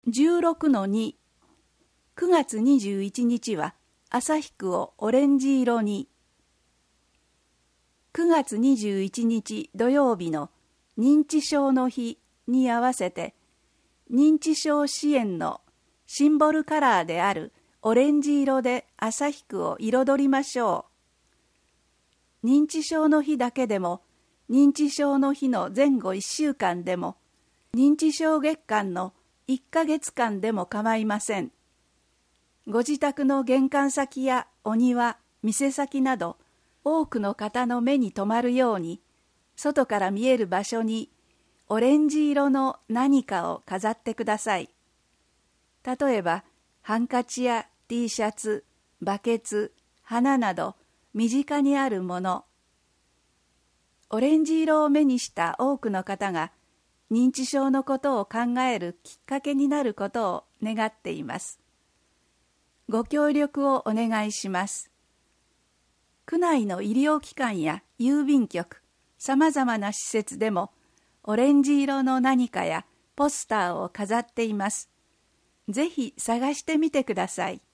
16-2 9月21日は旭区をオレンジ色に。9月21日土曜日の認知症の日に合わせて、認知症支援のシンボルカラーであるオレンジ色で旭区を彩りましょう。認知症の日だけでも、認知症の日の前後1週間でも、認知症月間の1ヶ月間でも構いません。ご自宅の玄関先やお庭、店先など、多くの方の目に留まるように、外から見える場所にオレンジ色の何かを飾ってください。例えば、ハンカチや T シャツ、バケツ、花など、身近にあるもの。オレンジ色を目にした多くの方が、認知症のことを考えるきっかけになることを願っています。ご協力をお願いします。区内の医療機関や郵便局、さまざまな施設でも、オレンジ色の何かやポスターを飾っています。ぜひ探してみてください。